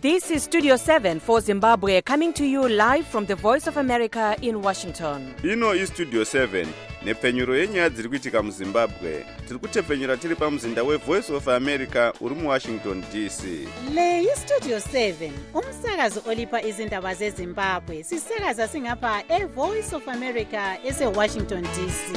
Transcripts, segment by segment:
This is Studio 7 for Zimbabwe, coming to you live from the Voice of America in Washington. Ino is Studio 7 nepfenyuro yenyaya dziri kuitika muZimbabwe. Tiri kutepfenyura tiri pamuzinda weVoice of America uri muWashington DC. Le iStudio 7 umsakazo olipa izindaba zeZimbabwe. Sisakaza singapha eVoice of America eseWashington DC.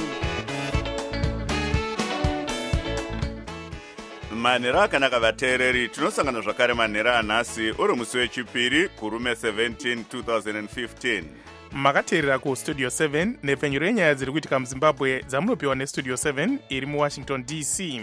Manhero akanaka vateereri, tinosangana zvakare manhero anhasi uri musi wechipiri kurume 17 2015. makateerera kuStudio 7 nepfenyuro yenyaya dziri kuitika muZimbabwe dzamunopiwa neStudio 7 iri muWashington DC.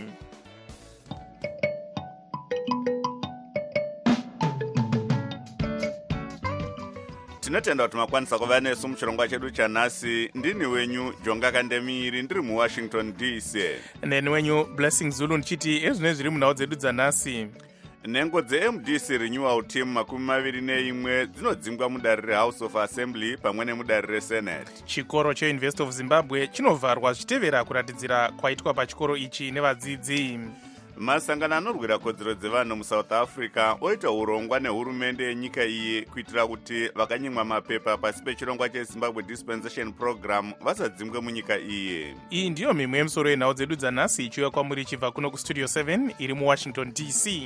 Tinotenda kuti makwanisa kuva nesu muchirongwa chedu chanhasi. Ndini wenyu Jonga Kandemiri ndiri muWashington DC. Neni wenyu Blessing Zulu ndichiti ezvine zviri munhau dzedu dzanhasi. Nhengo dzeMDC Renewal Team 21 dzinodzingwa mudare reHouse of Assembly pamwe nemudare reSenate. Chikoro cheUniversity of Zimbabwe chinovharwa zvichitevera kuratidzira kwaitwa pachikoro ichi nevadzidzi. Masangano anorwira kodzero dzevanhu muSouth Africa oita urongwa nehurumende yenyika iyi kuitira kuti vakanyimwa mapepa pasi pechirongwa cheZimbabwe Dispensation Program vasadzingwe munyika iyi. Iyi ndiyo mimwe yemusoro yenhau dzedu dzanhasi ichiuya kwamuri ichibva kuno kuStudio 7 iri muWashington DC.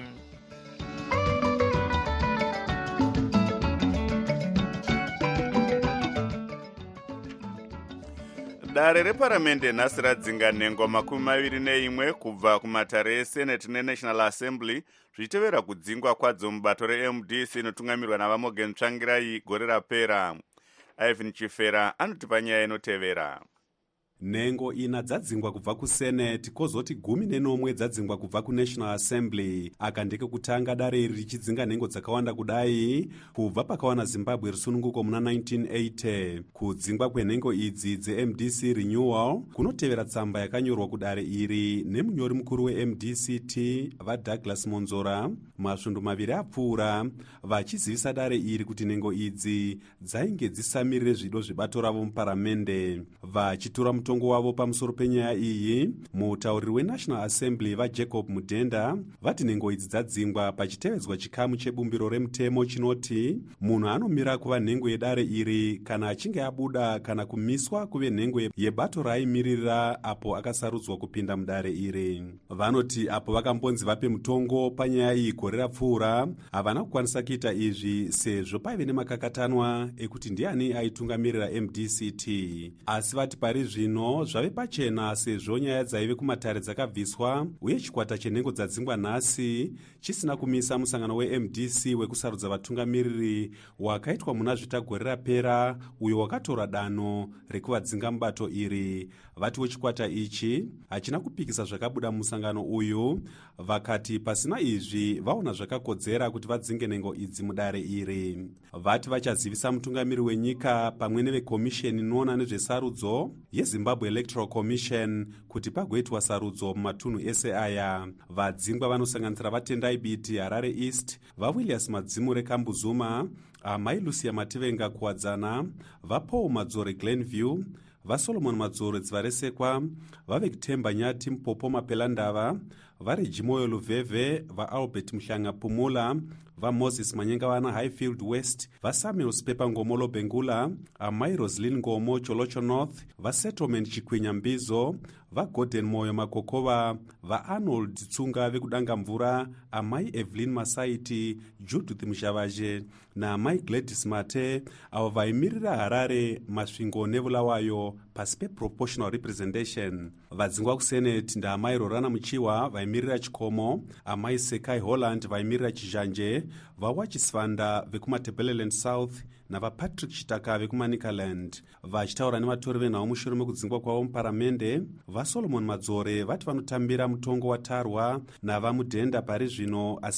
Dare reparamende nhasi radzinga nhengo 21 kubva kumatare eSenate neNational Assembly zvichitevera kudzingwa kwadzo mubato reMDC inotungamirwa navaMorgan Tsvangirai gore rapera. Ivan Chifera anotipa nyaya inotevera. Nhengo ina dzadzingwa kubva kuSenate kozoti 11 dzadzingwa kubva kuNational Assembly. Aka ndiko kutanga dare iri richidzinga nhengo dzakawanda kudai kubva pakawana Zimbabwe risununguko muna 1980. Kudzingwa kwenhengo idzi dzeMDC Renewal kunotevera tsamba yakanyorwa kudare iri nemunyori mukuru weMDCT vaDouglas Monzora masvondo maviri apfuura vachizivisa dare iri kuti nhengo idzi dzainge dzisamirire zvido zvebato ravo muparamende. Vachitora mutongo wavo pamusoro penyaya iyi, mutauriri weNational Assembly vaJacob Mudenda vati nhengo idzi dzadzingwa pachitevedzwa chikamu chebumbiro remutemo chinoti munhu anomira kuva nhengo yedare iri kana achinge abuda kana kumiswa kuve nhengo yebato raaimirira apo akasarudzwa kupinda mudare iri. Vanoti apo vakambonzi vape mutongo panyaya iyi gore rapfuura havana kukwanisa kuita izvi sezvo paive nemakakatanwa ekuti ndiani aitungamirira MDCT. Asi vati pari zvino zvave pachena sezvo nyaya dzaive kumatare dzakabviswa uye chikwata chenhengo dzadzingwa nhasi chisina kumisa musangano weMDC wekusarudza vatungamiriri wakaitwa muna zvitagore rapera uyo wakatora danho rekuvadzinga mubato iri. Vati wechikwata ichi hachina kupikisa zvakabuda musangano uyu, vakati pasina izvi vaona zvakakodzera kuti vadzinge nhengo idzi mudare iri. Vati vachazivisa mutungamiri wenyika pamwe nevekomisheni inoona nezvesarudzo yeZimbabwe Electoral Commission kuti pagoitwa sarudzo mumatunhu ese aya. Vadzingwa vanosanganisira vaTendai Biti Harare East, vaWilliams Madzimure Kambuzuma, Mai Lucia Mativenga Kuwadzana, vaPaul Madzore Glenview, vaSolomon Madzore Dzivaresekwa, vaVictemba Nyati Mpopo Mapelandava, vaRegimoyo Luveve, vaAlbert Mhlanga Pumula, vaMoses Manyengavana Highfield West, vaSamuel Spepa Ngomolo Bengula, Amai Roslyn Ngomo Cholocho North, vaSettlement Chikwinya Mbizo, vaGordon Moyo Makokova, vaArnold Tsunga vekudanga mvura, Amai Evelyn Masaiti, Judith Mshavaje naAmai Gladys Mate, avo vaimirira Harare, Masvingo neVulawayo pasi peproportional representation. Vadzingwa kuSenate ndaAmai Rorana Muchiwa vaimirira Chikomo, Amai Sekai Holland vaimirira Chizhanje, vaWachisvanda vekumaTebeleland South navaPatrick Chitaka vekuManicaland. Vachitaura nevatori venhau mushure mekudzingwa kwavo muparamende, vaSolomon Madzore vati vanotambira mutongo watarwa navaMudhenda pari zvino, asi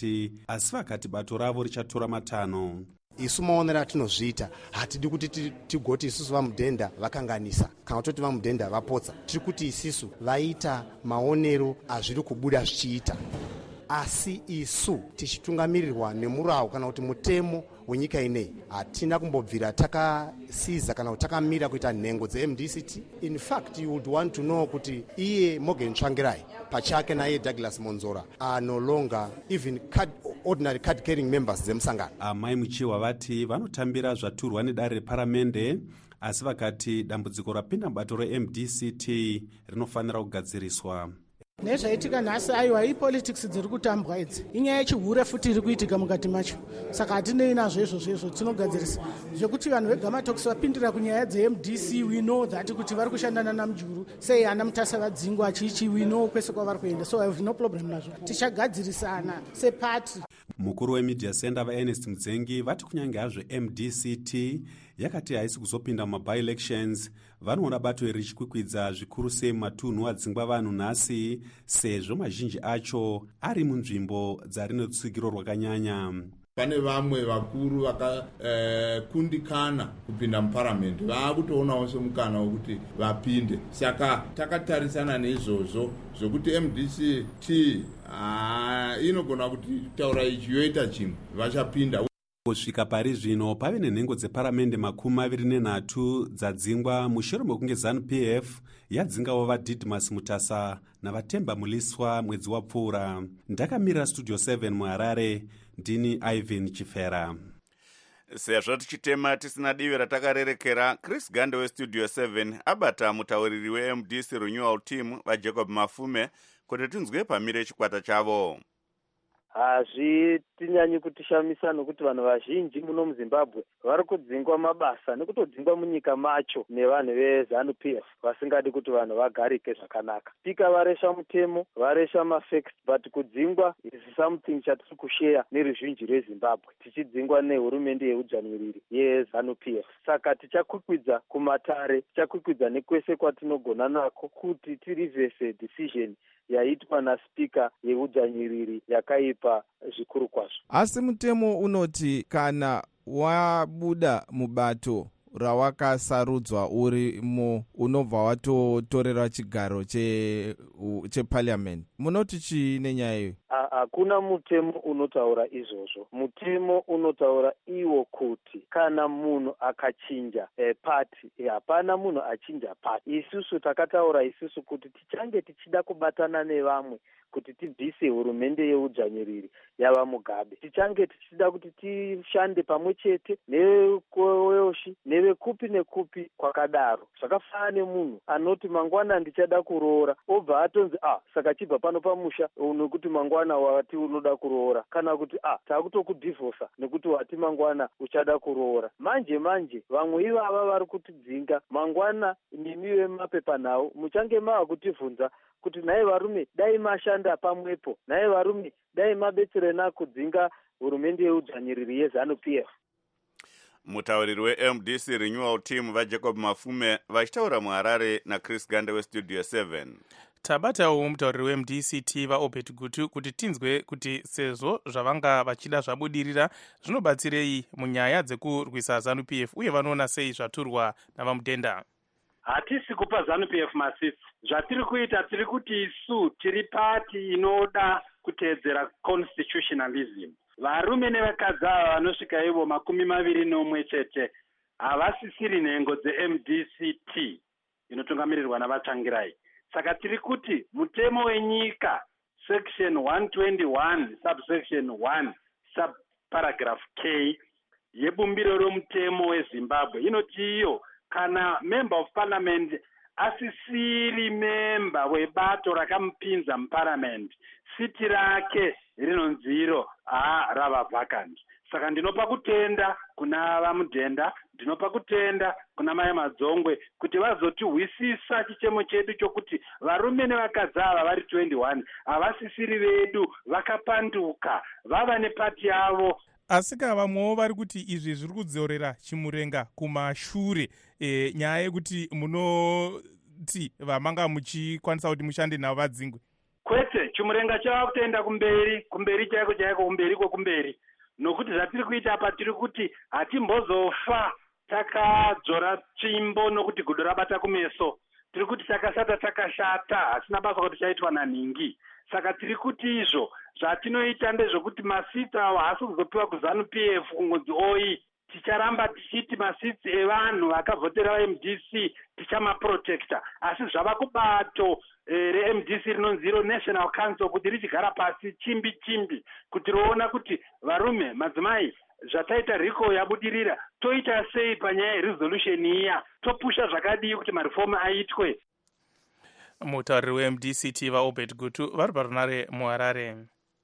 vakati bato ravo richatora matanho. Isu maonero atinozviita hatidi kuti tigoti isusu vaMudhenda vakanganisa kana kuti vaMudhenda vapotsa. Tiri kuti isusu vaita maonero azviri kubuda zvichiita, asi isu tichitungamirirwa nemurau kana kuti mutemo wenyika inei hatina kumbobvira takasiza kana kuti takamira kuita nhengo dzeMDCT. In fact you would want to know kuti iye Morgan Tsvangirai pachake naye Douglas Monzora are no longer even ordinary card carrying members dzemusangano. Amai Muchiwa vati vanotambira zvaturwa nedare reparamende, asi vakati dambudziko rapinda mubato reMDCT rinofanira kugadziriswa. Nezvaitika nhasi aiwa ipolitics dziri kutambwa idzi inyaya yechihure futi iri kuitika mukati macho, saka hatinei nazvo izvozvo tinogadzirisa zvekuti vanhu vegamatox vapindira kunyaya dzeMDC. We know that kuti vari kushandana naMujuru sei ana Mutasa vadzingwa chichi, we know kwese kwavari kuenda, so I have no problem nazvo, tichagadzirisana sepati. Mukuru wemedia center vaErnest Mudzengi vati kunyange hazvo MDCT yakati haisi kuzopinda mumaby-elections, vanoona bato iri richikwikwidza zvikuru sei matunhu adzingwa vanhu nhasi, sezvo mazhinji acho ari munzvimbo dzarinotsikiro rwakanyanya. Pane vamwe vakuru vakakundikana kupinda muparamende vaakutoonawo semukana wekuti vapinde. Saka takatarisana neizvozvo zvokuti MDCT inogona kuti taura ichi yoita chimwe vachapinda. Kusvika pari zvino pave nenhengo dzeparamende 23 dzadzingwa mushure mekunge ZANU-PF yadzingawo vaDidmus Mutasa navaTemba Muliswa mwedzi wapfuura. Ndakamirira Studio 7 muHarare, ndini Ivan Chifera. Sezvo tichitema tisina divi ratakarerekera, Chris Gande weStudio 7 abata mutauriri weMDC Renewal Team vaJacob Mafume kuti tinzwe pamire chikwata chavo. Hazvitinyanyi kutishamisa nokuti vanhu vazhinji muno muZimbabwe vari kudzingwa mabasa nekutodzingwa munyika macho nevanhu veZANU-PF vasingadi kuti vanhu vagarike zvakanaka. Spika varesha mutemo, varesha mafacts, but kudzingwa is something chatiri kushare neruzhinji rweZimbabwe, tichidzingwa nehurumende yeujanyiriri yeZANU-PF. Saka tichakwikwidza kumatare, tichakwikwidza nekwese kwatinogona nako kuti tirivhese decision yaitwa naspika yeujanyiriri yakaipa zvikuru kwazvo. Asi mutemo unoti kana wabuda mubato rawakasarudzwa urimo unobva watotorera chigaro cheparliament, munoti chii nenyaya iyo? Hakuna mutemo unotaura izvozvo. Mutemo unotaura iwo kuti kana munhu akachinja pati, hapana munhu achinja pati. Isusu takataura isusu kuti tichange tichida kubatana nevamwe kuti tibvise hurumende yeujanyiriri yava Mugabe, tichange tichida kuti tishande pamwe chete nevekoyoshi nevekupi nekupi kwakadaro. Zvakafanana nemunhu anoti mangwana ndichada kuroora, obva atonzi saka chibva pano pamusha nekuti mangwana wati unoda kuroora, kana kuti takutokudhivhosa nekuti wati mangwana uchada kuroora. Manje vamwe ivava vari kutidzinga mangwana, nemiwe mapepanhau muchange mava kutivhunza kuti nhaye varume dai mashanda pamwepo, nhaye varume dai mabetserana kudzinga hurumende yeujanyiriri yeZANU-PF. Mutauriri weMDC Renewal Team vaJacob Mafume vachitaura muHarare naChris Gande weStudio 7. Tabatawo mutauriri weMDCT vaObert Gutu kuti tinzwe kuti sezvo zvavanga vachida zvabudirira zvinobatsirei munyaya dzekurwisa ZANU-PF uye vanoona sei zvaturwa navamutenda. Hatisi kupa ZANU-PF masisi. Zvatiri kuita tiri kuti isu tiri pati inoda kuteedzera constitutionalism. Varume nevakadzi ava vanosvika ivo 21 chete havasisiri nhengo dzeMDCT inotungamirirwa navatsvangirai. Saka tiri kuti mutemo wenyika section 121 subsection 1 subparagraph K yebumbiro romutemo weZimbabwe inoti iyo kana member of parliament asisiri member webato rakamupinza muparliament, siti rake rinonziro rava vacant. Saka ndinopa kutenda kuna vamudhenda, ndinopa kutenda kuna Mai Madzongwe kuti vazotihwisisa chichemo chedu chokuti varume nevakadzi ava vari 21 havasisiri vedu, vakapanduka, vava nepati yavo. Asika vamwewo vari kuti izvi zviri kudzorera chimurenga kumashure, nyaya yekuti munoti vamanga muchikwanisa kuti mushande navo vadzingwe. Kwete, chimurenga chava kutoenda kumberi chaiko kumberi kwokumberi. Nokuti zvatiri kuita apa tiri kuti hatimbozofa takadzora tsvimbo nokuti gudo rabata kumeso. Tiri kuti takasata takashata, hasina basa kuti chaitwa nanhingi. Saka tiri kuti izvo zvatinoita ndezvokuti masita awo haasi kuzopiwa kuZANU-PF kungodzi oyi. ticharamba tichiti masitsi evanhu vakavhotera vaMDC tichamaprotecta, asi zvava kubato reMDC rinonzi iro National Council kuti richigara pasi chimbi kuti roona kuti varume, madzimai, zvataita riko yabudirira, toita sei panyaya yeresolution iya, topusha zvakadii kuti marifomu aitwe. Mutauriri weMDC Tiva Obed Gutu vari parunare muHarare.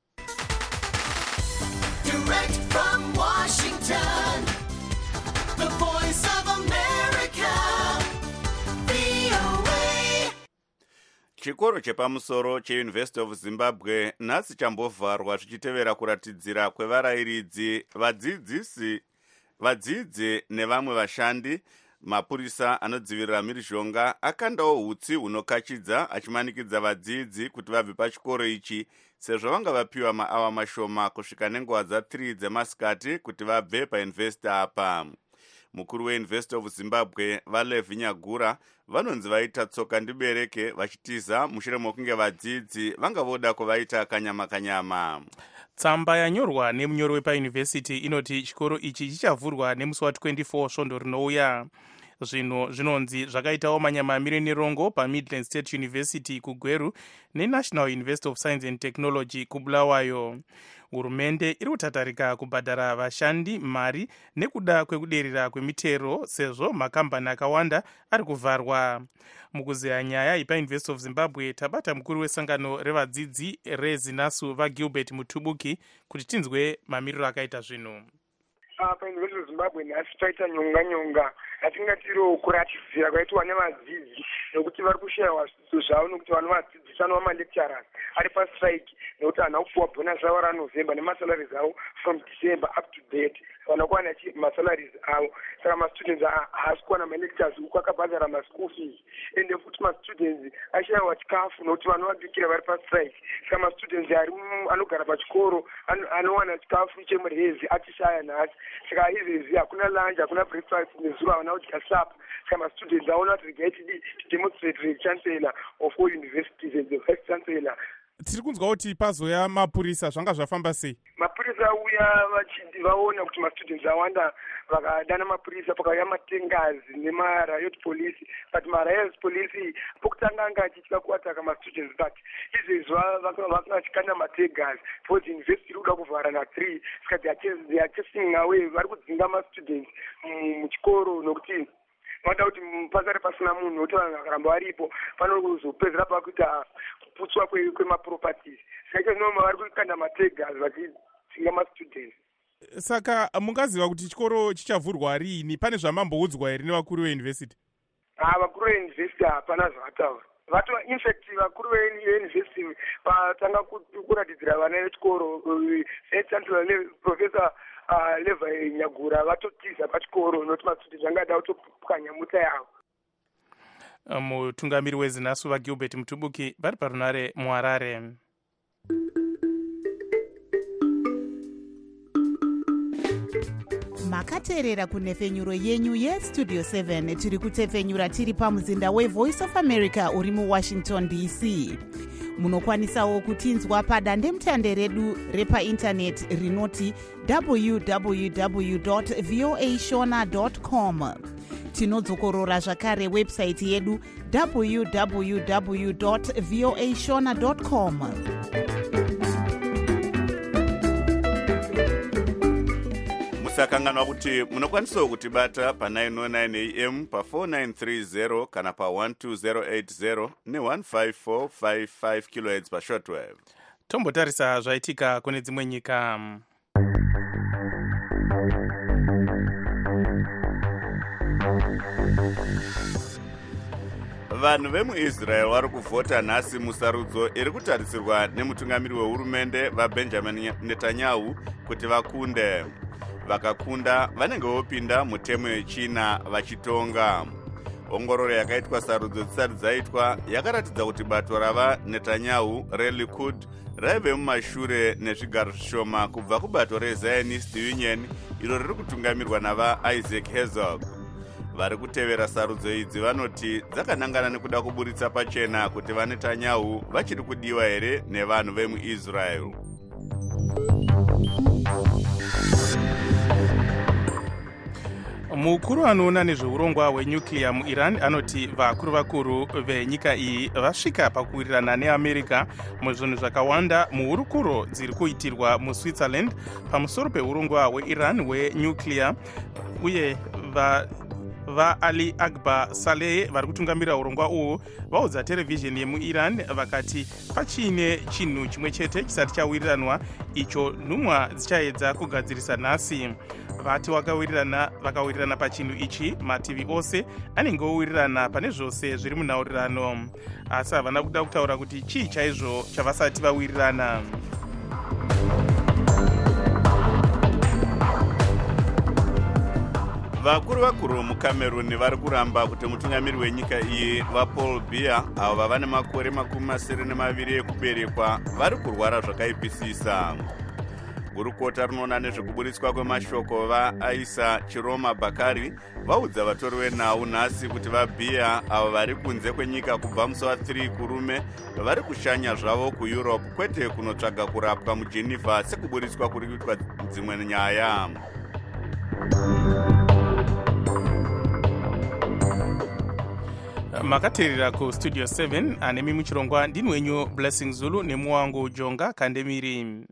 Direct from Washington, the voice of America, VOA. Chikoro chepamusoro cheUniversity of Zimbabwe nhasi chambovharwa zvichitevera kuratidzira kwevarayiridzi, vadzidzi nevamwe vashandi. Mapurisa anodzivirira mhirizhonga akandawo hutsi hunokachidza achimanikidza vadzidzi kuti vabve pachikoro ichi sezvo vanga vapiwa maawa mashoma kusvika nenguva dza3 dzemasikati kuti vabve paUniversity apa. Mukuru weUniversity of Zimbabwe Valevi Nyagura vanonzi vaita tsoka ndibereke vachitiza mushure mokunge vadzidzi vanga voda kuvaita kanyama. Tsamba yanyorwa nemunyori wepaYunivhesiti inoti chikoro ichi chichavhurwa nemusi wa24 svondo rinouya. Zvino zvinonzi zvakaitawo manyama mirenerongo paMidland State University kuGweru neNational University of Science and Technology kuBulawayo. Hurumende iri kutatarika kubhadhara vashandi mari nekuda kwekuderera kwemitero sezvo makambani akawanda ari kuvharwa. Mukuzeya nyaya yepaUniversity of Zimbabwe tabata mukuru wesangano revadzidzi reZinasu vaGilbert Mutubuki kuti tinzwe mamiriro akaita zvinhu. PaUniversity of Zimbabwe nhasi taita nyonga yatingatiro kuratidzira kwaitwa nevadzidzi nokuti vari kushayiwa zvidzidzo zvavo nokuti vanhu vadzidzisana vamalecturers ari pastrike nokuti hana kupuwa bonus ravo raNovember nemasalaries avo from December up to date vana kuwana masalaries avo, saka mastudents haasi kuwana malectures uku akabhadhara maschool fees ende futi mastudents ashayiwa chikafu nokuti vana vabikira vari pastrike, saka mastudents anogara pachikoro anowana chikafu chemurezi achishaya nhasi, saka izvizvi hakuna lunch hakuna breakfast nezuva vana kudya sapa, saka mastudents aona kuti regai tidemonstrate chancellor of all universities and the vice chancellor. Tiri kunzwa kuti pazoya mapurisa zvanga zvafamba sei? Mapurisa auya vaona kuti mastudents awanda vakadana mapurisa, pakauya matengazi nemariot police, but mariot police pokutanga anga achitya kuataka mastudents, but izvezvi vakachikanda matengazi because university iri kuda kuvhara na3, saka they are chasing away, vari kudzinga mastudents muchikoro nokuti vanoda kuti pasare pasina munhu nokuti vanhu vakaramba varipo panozopedzera pakuita kuputswa kwemaproperties, saka icho zvinoma vari kukanda mategas vachidzinga mastudents. Saka mungaziva kuti chikoro chichavhurwa riini? Pane zvamamboudzwa here nevakuru veuniversity? Vakuru veuniversity hapana zvavataura. Infact vakuru veuniversity vatanga kuratidzira vana vechikoro, chancellor Professor Levi Nyagura vatotiza pachikoro nokuti mastudents angada kutopwanya muta yavo. Mutungamiri weZinasu vaGilbert Mutubuki vari parunare muHarare. makateerera kunhefenyuro yenyu yestudio 7 tiri kutefenyura tiri pamuzinda wevoice of America uri muWashington DC. Munokwanisawo kutinzwa padandemutande redu repaindaneti rinoti www.voashona.com. Tinodzokorora zvakare website yedu www.voashona.com. musakanganwa kuti munokwanisawo kutibata pa909 AM pa4930 kana pa12080 ne15455 kHz pashortwave. Tombotarisa zvaitika kune dzimwe nyika. Vanhu vemuIsrael vari kuvhota nhasi musarudzo iri kutarisirwa nemutungamiri wehurumende vaBenjamin Netanyahu kuti vakunde. Vakakunda vanenge vopinda mutemo yechina vachitonga. Ongororo yakaitwa sarudzo dzisati dzaitwa yakaratidza kuti bato rava Netanyahu reLikud raive mumashure nezvigaro zvishoma kubva kubato reZionist Union iro riri kutungamirwa navaIsaac Herzog. Vari kutevera sarudzo idzi vanoti dzakanangana nekuda kuburitsa pachena kuti vaNetanyahu vachiri kudiwa here nevanhu vemuIsrael. Mukuru anoona nezveurongwa hwenyuclear muiran anoti vakuru venyika iyi vasvika pakuwirirana neamerica muzvinhu zvakawanda muhurukuro dziri kuitirwa muswitzerland pamusoro peurongwa hweiran hwenyuclear, uye Ali Akbar Saleh vari kutungamira urongwa uhu vaudza televhizheni yemuiran vakati pachine chinhu chimwe chete chisati chawiriranwa icho nhumwa dzichaedza kugadzirisa nhasi. Vati vakawirirana pachinhu ichi mativi ose anenge owirirana pane zvose zviri munhaurirano, asi havana kuda kutaura kuti chii chaizvo chavasati vawirirana. vakuru mucameroon vari kuramba kuti mutungamiri wenyika iyi vaPaul Biya avo vava nemakore 22 ekuberekwa vari kurwara zvakaipisisa. Gurukota rinoona nezvekuburiswa kwemashoko vaAisa Chiroma Bakari vaudza vatori venhau nhasi kuti vaBiya avo vari kunze kwenyika kubva musi wa3 kurume vari kushanya zvavo kuEurope kwete kunotsvaga kurapwa muGeneva sekuburiswa kuri kuitwa dzimwe nyaya. Makateerera kustudio 7 anemi muchirongwa ndini wenyu Blessing Zulu nemuwangu Jonga Kandemiri.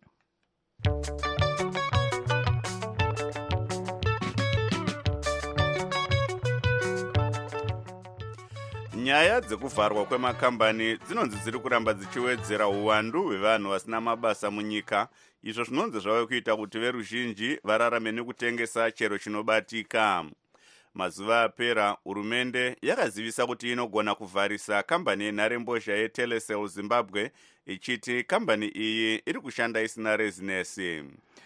Nyaya dzekuvharwa kwemakambani dzinonzi dziri kuramba dzichiwedzera uwandu hwevanhu vasina mabasa munyika, izvo zvinonzi zvave kuita kuti veruzhinji vararame nekutengesa chero chinobatika. Mazuva apera hurumende yakazivisa kuti inogona kuvharisa kambani yenharembozha yetelecel Zimbabwe ichiti kambani iyi iri kushanda isina rezinesi.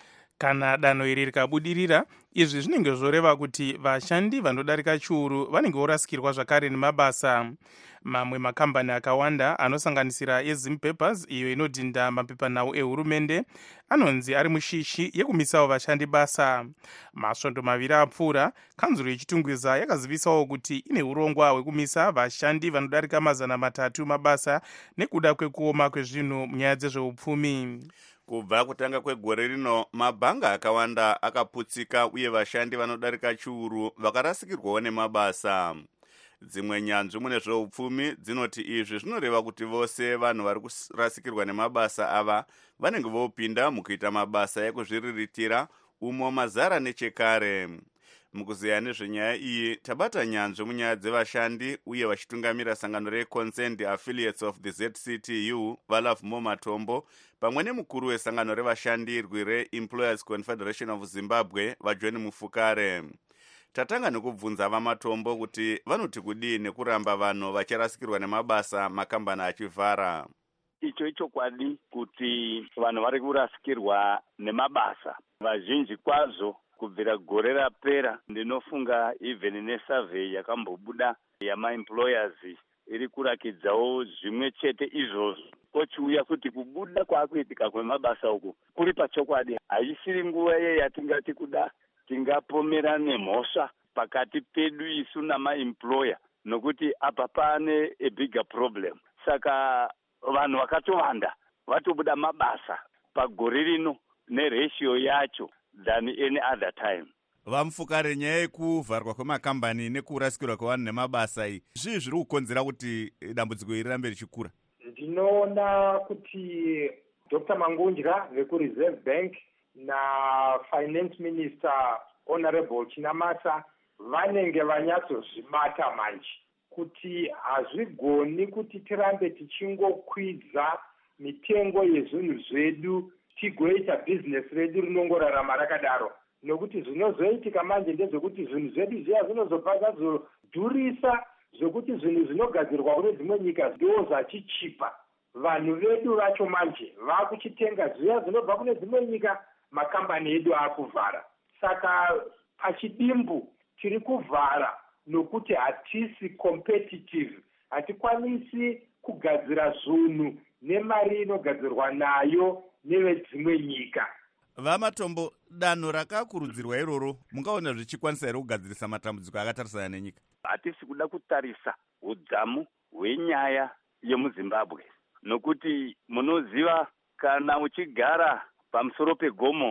Kana danho iri rikabudirira, izvi zvinenge zvoreva kuti vashandi vanodarika chiuru vanenge vorasikirwa zvakare nemabasa. Mamwe makambani akawanda anosanganisira eZim Papers iyo inodhinda mapepanhau ehurumende anonzi ari mushishi yekumisawo vashandi basa. Masvondo maviri apfuura, kanzuro yechitungwiza yakazivisawo kuti ine urongwa hwekumisa vashandi vanodarika 300 mabasa nekuda kwekuoma kwezvinhu munyaya dzezveupfumi. Kubva kutanga kwegore rino, mabhanga akawanda akaputsika uye vashandi vanodarika chiuru vakarasikirwawo nemabasa. Dzimwe nyanzvi mune zveupfumi dzinoti izvi zvinoreva kuti vose vanhu vari kurasikirwa nemabasa ava vanenge vopinda mukuita mabasa ekuzviriritira umo mazara nechekare. Mukuziya nezvenyaya iyi tabata nyanzvi munyaya dzevashandi uye vachitungamira sangano reConsent Affiliates of the ZCTU vaLoveMore Matombo pamwe nemukuru wesangano revashandirwi reEmployers Confederation of Zimbabwe vaJohn Mufukare. Tatanga nekubvunza vaMatombo kuti vanoti kudii nekuramba vanhu vachirasikirwa nemabasa makambani achivhara. Icho kwadi kuti vanhu vari kurasikirwa nemabasa vazhinji kwazvo kubvira gore rapera. Ndinofunga even nesurvey yakambobuda yamaemployers iri kurakidzawo zvimwe chete izvozvo. Kochiuya kuti kubuda kwakuitika kwemabasa uku kuri pachokwadi. Haisiri nguva yatingati kuda tingapomera nemhosva pakati pedu isu namaemployer nokuti apa pane a bigger problem. Saka vanhu vakatowanda vatobuda mabasa pagore rino neratio yacho than any other time. Vamufukare, nyaya yekuvharwa kwemakambani nekurasikirwa kwevanhu nemabasa iyi zvii zviri kukonzera kuti dambudziko iri rambe richikura? Ndinoona kuti Dr. Mangunja vekuReserve Bank naFinance Minister Honorable Chinamasa vanenge vanyatsozvibata manje kuti hazvigoni kuti tirambe tichingokwidza mitengo yezvinhu zvedu tigoita bhizinesi redu rinongorarama rakadaro, nokuti zvinozoitika manje ndezvekuti zvinhu zvedu zviya zvinozobva zvazodhurisa zvokuti zvinhu zvinogadzirwa kune dzimwe nyika ndo zvachichipa. Vanhu vedu vacho manje vakuchitenga zviya zvinobva kune dzimwe nyika, makambani edu akuvhara. Saka pachidimbu tiri kuvhara nokuti hatisi competitive, hatikwanisi kugadzira zvinhu nemari inogadzirwa nayo nevedzimwe nyika. VaMatombo, danho rakakurudzirwa iroro mungaona zvichikwanisa here kugadzirisa matambudziko akatarisana nenyika? Hatisi kuda kutarisa udzamu hwenyaya yemuZimbabwe, nokuti munoziva kana uchigara pamusoro pegomo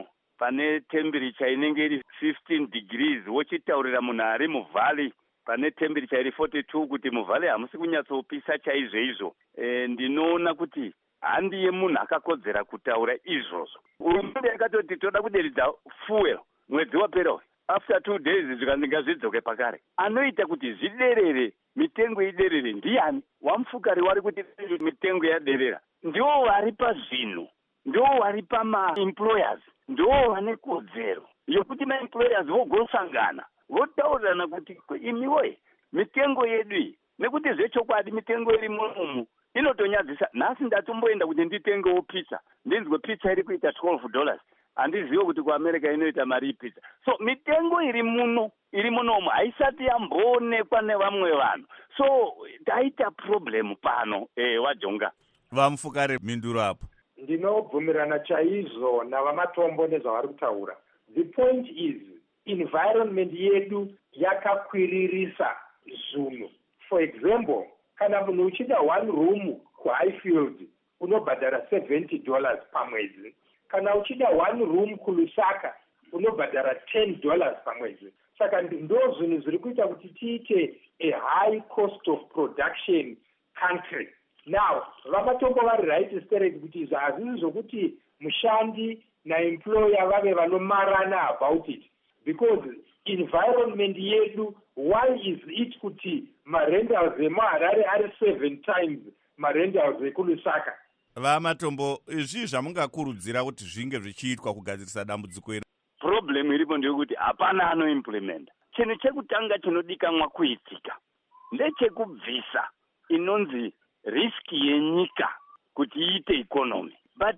pane temperature inenge iri 15 degrees wochitaurira munhu ari muvhali pane temperature iri 42 kuti muvhali hamusi kunyatsopisa chaizvo ndinoona kuti handi yemunhu akakodzera kutaura izvozvo. Hurumende yakatoti toda kuderedza fuel mwedzi wapera after 2 days zvikanzinga zvidzoke pakare. Anoita kuti zviderere, mitengo iderere ndiani? Wamufukari wari kuti mitengo yaderera. Ndiwo vari pazvinhu, ndiwo vari pama-employers, ndiwo vane kodzero yokuti ma-employers vogosangana votaurirana kuti imiwoye mitengo yedu iyi, nekuti zvechokwadi mitengo iri mumu inotonyadzisa. Nhasi ndatomboenda kuti nditengewo pizza, ndinzwe pizza iri kuita $12. Handizivi kuti kuAmerica inoita mari pizza. So mitengo iri munomu haisati yamboonekwa nevamwe vanhu. So taita problem pano wajonga. Vamufukare minduro apo. Ndinobvumirana chaizvo navamatombo nezvavari kutaura. The point is environment yedu yakakwiririsa zvinhu. For example, kana munhu uchida 1 room kuHighfield unobhadhara $70 pamwedzi. Kana uchida 1 room kuLusaka unobhadhara $10 pamwedzi. Saka ndo zvinhu zviri kuita kuti tiite a high cost of production country. Now, vamatombo vari right straight kuti izvo hazvisi zvokuti mushandi naemployer vave vanomarana about it, because environment yedu, why is it kuti marentals emuHarare ari 7 times marentals ekuLusaka? Vamatombo, izvi zvamungakurudzira kuti zvinge zvichiitwa kugadzirisa dambudziko iri? Problem iripo ndeyekuti hapana anoimplementa. Chinhu chekutanga chinodikanwa kuitika ndechekubvisa inonzi riski yenyika kuti iite economy. But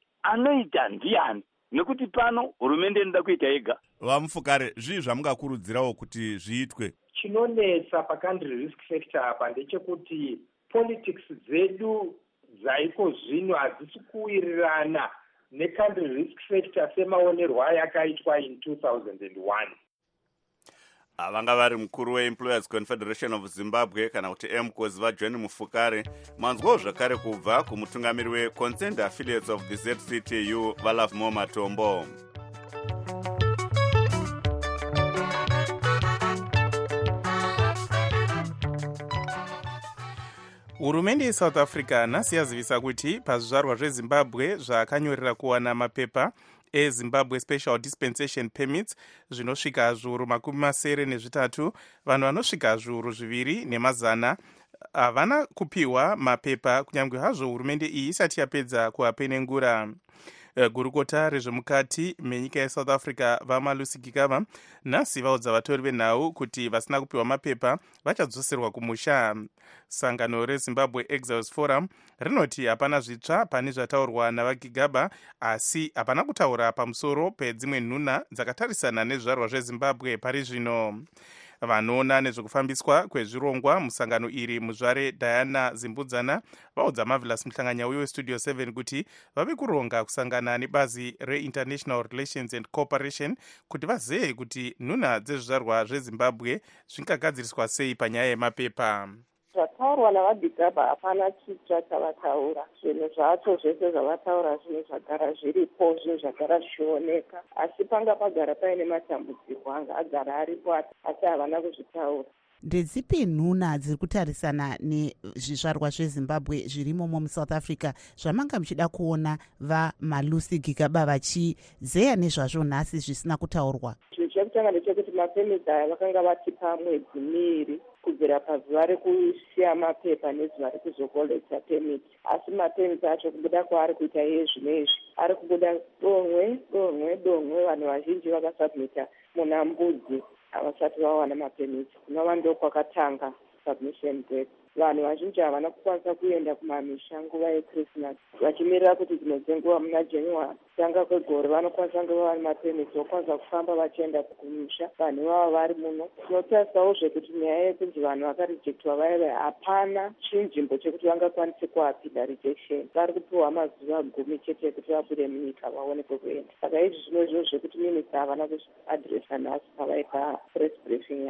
anoita ndiani? Nekuti pano hurumende inoda kuita yega. Vamufukare, zvii zvamungakurudzirawo kuti zviitwe? Chinonetsa pacountry risk factor apa ndechekuti politics dzedu dzaiko zvino hadzisi kuwirirana necountry risk factor semaonerwo ayakaitwa in 2001. Vanga vari mukuru weEmployers Confederation of Zimbabwe kana kuti EMCOS vaJohn Mufukare. Manzwawo zvakare kubva kumutungamiri weConsent Affiliates of the ZCTU Valavmo Matombo. Hurumende yeSouth Africa nhasi yazivisa kuti pazvizvarwa zveZimbabwe zvakanyorera kuwana mapepa eZimbabwe Special Dispensation Permits zvinosvika zviuru 83, vanhu vanosvika zviuru 200 havana kupiwa mapepa kunyange hazvo hurumende iyi isati yapedza kuapenengura. Gurukota rezvemukati menyika yeSouth Africa vaMalusi Gigaba nhasi vaudza vatori venhau kuti vasina kupiwa mapepa vachadzoserwa kumusha. Sangano reZimbabwe Exiles Forum rinoti hapana zvitsva pane zvataurwa navaGigaba, asi hapana kutaura pamusoro pedzimwe nhuna dzakatarisana nezvizvarwa zveZimbabwe pari zvino. Vanoona nezvekufambiswa kwezvirongwa musangano iri muzvare Diana Zimbudzana vaudza Marvelous Muhlanganyauyo weStudio 7 kuti vave kuronga kusangana nebazi reInternational Relations and Cooperation kuti vazive kuti nhuna dzezvizvarwa zveZimbabwe zvingagadziriswa sei panyaya yemapepa. Zvataurwa navaGigaba hapana chitsva chavataura. Zvinhu zvacho zvese zvavataura zvinhu zvagara zviripo, zvinhu zvagara zvichioneka, asi panga pagara paine matambudziko anga agara aripo asi havana kuzvitaura. Ndedzipi nhuna dziri kutarisana nezvizvarwa zveZimbabwe zvirimo muSouth Africa zvamanga muchida kuona vaMalusi Gigaba vachizeya nezvazvo nhasi zvisina kutaurwa? Chinhu chekutanga ndechekuti mapemidzi aya vakanga vatipa mwedzi 2 kubvira pazuva rekusiya mapepa nezuva rekuzokolekta pemiti, asi mapemidzi acho kubuda kwaari kuita iye zvinoizvi ari kubuda domwe. Vanhu vazhinji vakasubmita muna mbudzi havasati vawana mapemiti, kunova ndo kwakatanga submission date. Vanhu vazhinji havana kukwanisa kuenda kumamisha nguva yeChristmas vachimirira kuti dzimwe dzenguva muna January kutanga kwegore vanokwanisa kunge vava nemapemiti vokwanisa kufamba vachienda kumusha. Vanhu ivava vari muno tinotarisawo zvekuti nyaya yekunzi vanhu vakarejectwa vaive hapana chinzvimbo chekuti vangakwanise kuapida rejection. Vari kupiwa mazuva 10 chete ekuti vabude munyika vaone kwekuenda. Saka izvi zvino zvekuti minista havana kuzviadresa nhasi pavaipa press briefing yavo.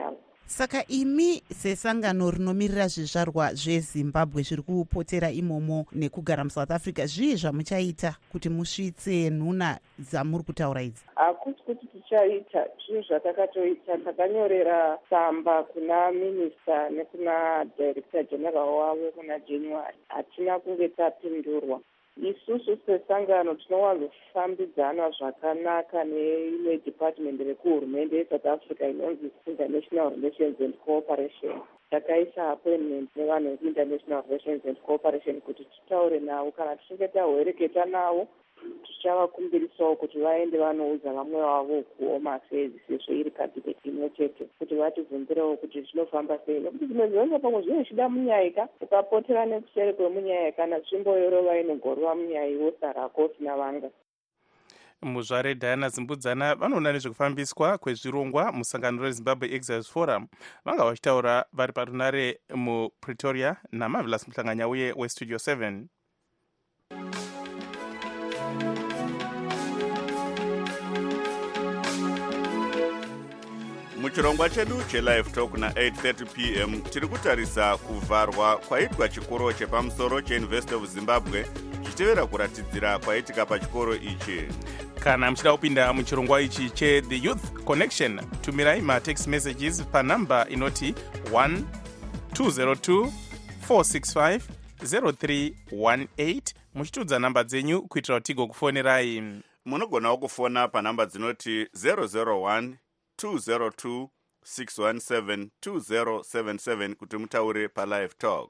Saka imi sesangano rinomirira zvizvarwa zvezimbabwe zviri kupotera imomo nekugara muSouth Africa, zvii zvamuchaita kuti musvitse nhuna dzamuri kutaura idzi? Hakuti kuti tichaita zvinhu zvatakatoita. Takanyorera tsamba kuna minista nekuna director general wavo kuna January. Hatina kunge tapindurwa. Isusu sesangano tinowanzofambidzana zvakanaka neimwe department rekuhurumende yeSouth Africa inonzi International Relations and Cooperation. Takaisa appointment nevanhu vekuInternational Relations and Cooperation kuti titaure navo. Kana tichinge tawereketa navo, tichavakumbirisawo kuti vaende vanoudza vamwe vavo kuHome Affairs sezvo iri kabineti imwe chete, kuti vatibvunzirewo kuti zvinofamba sei. Nokuti dzimwe dzonga pamwe zvinochida munyayika, ukapotera nekuseri kwemunyayika nazvimbo yorova inogorova munyaya wosara kosina vanga. Muzvare Diana Zimbudzana vanoona nezvekufambiswa kwezvirongwa musangano reZimbabwe Exiles Forum. Vanga vachitaura vari parunare muPretoria naMarvelous Muhlanganya uye weStudio 7. Muchirongwa chedu chelive talk na 8:30 p.m. tiri kutarisa kuvharwa kwaitwa chikoro chepamusoro cheUniversity of Zimbabwe zvichitevera kuratidzira kwaitika pachikoro ichi. Kana muchida kupinda muchirongwa ichi cheThe Youth Connection, tumirai matext messages panamba inoti 12024650 muchitudza namba dzenyu kuitira kuti tigokufonerai. Munogonawo kufona panamba dzinoti 001-202-617-2077 kuti mutaure palive talk.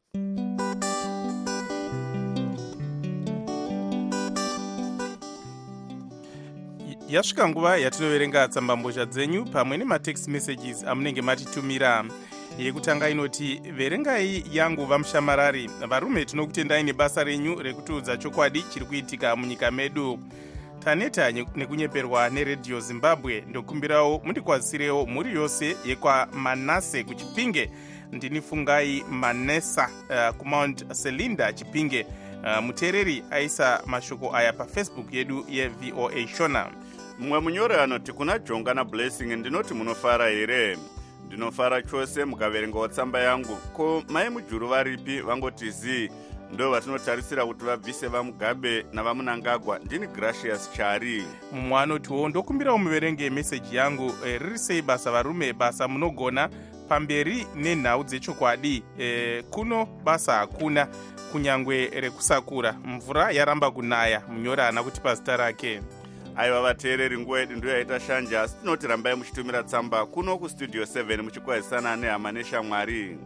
Yasvika nguva yatinoverenga tsambambozha dzenyu pamwe nematext messages amunenge matitumira. Yekutanga inoti, verengai yangu vamushamarari, varume tinokutendai nebasa renyu rekutiudza chokwadi chiri kuitika munyika medu. Taneta nekunyeperwa neRadio Zimbabwe. Ndokumbirawo mundikwazisirewo muri yose yekwa Manase kuchipinge. Ndini Fungai Manesa kuMount Selinda Chipinge. Mutereri aisa mashoko aya paFacebook yedu yeVOA Shona. Mumwe munyori anoti kuna Jonga na Blessing, ndinoti munofara here. Ndinofara chose mukaverengawo tsamba yangu. Ko mai mujuru varipi vangoti zi. Ndo vatinotarisira kuti vabvise vaMugabe navaMunangagwa. Ndini Gracious Chari. Mumwe anotiwo ndokumbirawo muverenge meseji yangu. Riri sei basa varume, basa munogona pamberi nenhau dzechokwadi. Kuno basa hakuna, kunyangwe rekusakura. Mvura yaramba kunaya. Munyori haana kutipa zita rake. Aiva vateereri, nguva yedu ndiyo yaita shanja, asi tinoti rambai muchitumira tsamba kuno kuStudio 7 muchikwazisana nehama neshamwari.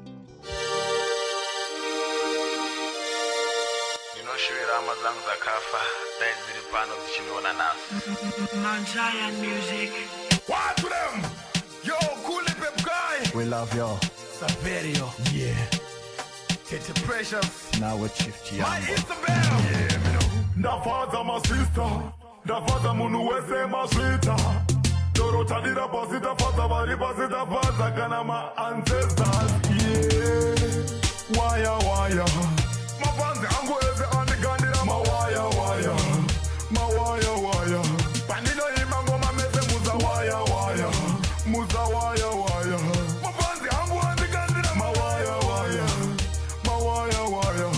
Ndinoshuvira hama dzangu dzakafa, dai dziri pano dzichindiona naso. Manjaya music. What to them? Yo, cool pep guy. We love y'all. Saverio. Yeah. It's precious. Now we're Chief Tiambo. My Isabel. Yeah, me know. Ndafaza my sister. Ndafaza munu wese maswita. Dorotadira pasita faza bari pasita faza kana ma ancestors. Yeah. Waya waya. Mapanzi angu eze andigandira ma waya waya. Ma waya waya. Panilo imango mameze muza waya waya. Muza waya waya. Mapanzi angu andigandira ma waya waya. Ma waya waya.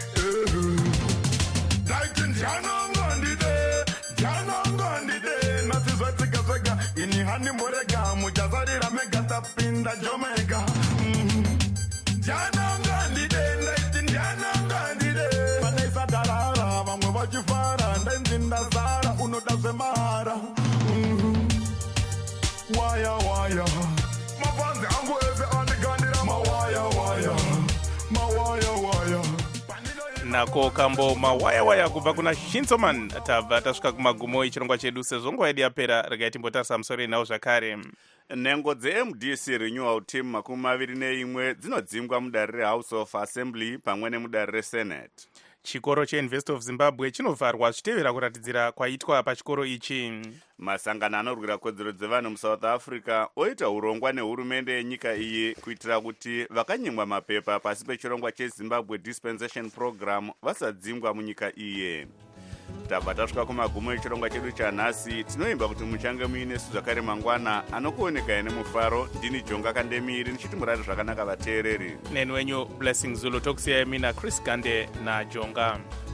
Daikin jana ngandide. Jana ngandide. Nasi zwetsika zwega. Ini hani morega. Mujazarira mega tapinda Jamaica. Jana ngandide. Ndaitin jana ngandide. Panaisa darara. Vamwe vachifara. Ndainzinda zara. Unodazwe mara. Waya waya. Mapanzi angu eze andigandira ma waya waya. Ma waya waya. Nako kambo mawayawaya kubva kuna Shinsoman. Tabva tasvika kumagumo echirongwa chedu, sezvo nguva yedu yapera. Regai timbotarisa musoro nawo zvakare. Nhengo dzeMDC Renewal Team 21 dzinodzingwa mudare reHouse of Assembly pamwe nemudare reSenate. Chikoro cheUniversity of Zimbabwe chinovharwa zvichitevera kuratidzira kwaitwa pachikoro ichi. Masangano anorwira kodzero dzevanhu muSouth Africa oita urongwa nehurumende yenyika iyi kuitira kuti vakanyimwa mapepa pasi pechirongwa cheZimbabwe Dispensation Program vasadzingwa munyika iye. tabva tasvika kumagumo echirongwa chedu chanhasi. Tinoimba kuti muchange muinesu zvakare mangwana. Anokuonekai nemufaro ndini Jonga Kandemiri ndichiti murari zvakanaka vateereri. Neni wenyu Blessing Zulu, tokusiyai mina Chris Gande naJonga.